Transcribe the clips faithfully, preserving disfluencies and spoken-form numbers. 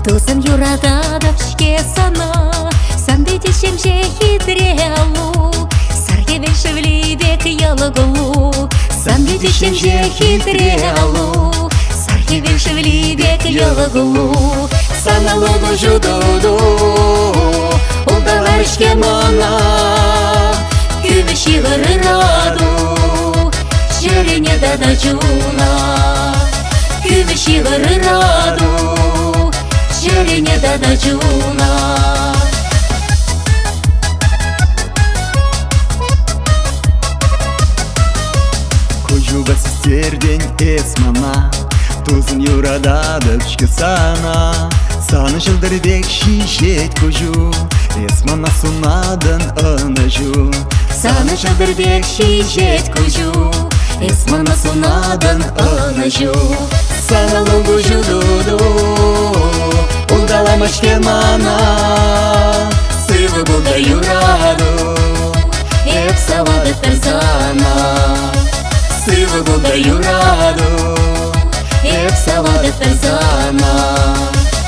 Досым юрададып шке сана, Санды дешем же хитрялу, Сарге вешевлибек ялыгулу. Санды дешем же хитрялу, Сарге вешевлибек ялыгулу. Саналугу жудуду, Улдалар шке мана, Күміш иғыры раду, Жерене дада жуна. Күміш иғыры раду, Жерене дада жуна. Кожуба сестерден эсмана, Тузын юрададып шке сана. Саны жылдыр бек шишет кожу, Эсмана сунадын ынажу. Саны жылдыр бек шишет кожу, Эсмана сунадын ынажу. Саналугу жудуду, Улдалама шке мана, Сывы булда юраду, Эп салады тарзана. Сывы булда юраду, Эп салады тарзана.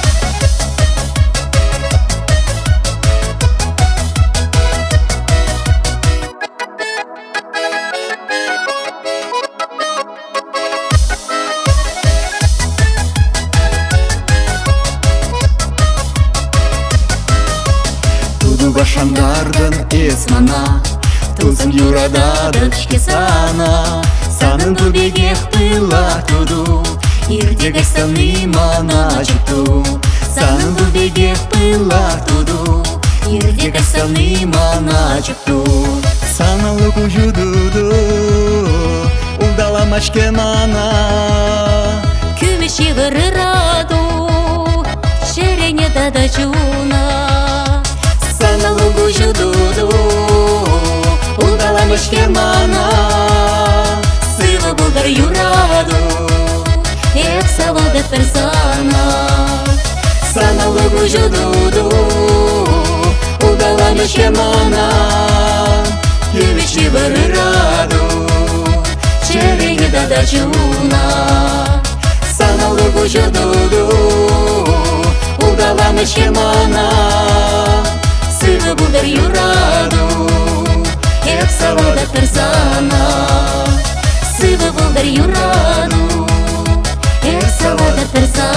Башандардын эсмана, Тузын юрададып шке сана. Санын тубегех пыла туду, Ирдегек саны мана житу. Санын тубегех пыла туду, Ирдегек саны мана житу. Саналугу жудуду, Улдалама шке мана. Күміш иғыры раду, Жерене дада жуна. Саналугу жудуду, Улдалама шке мана, Сывы булдар юраду, Эп салады тарзана. Саналугу жудуду, Улдалама шке мана, Күміш иғыры раду, Жерене дада жуна. Саналугу жудуду, Улдалама шке мана, Сывы булдар юраду, Эп салады тарзана. Сывы булдар юраду, Эп салады тарзана.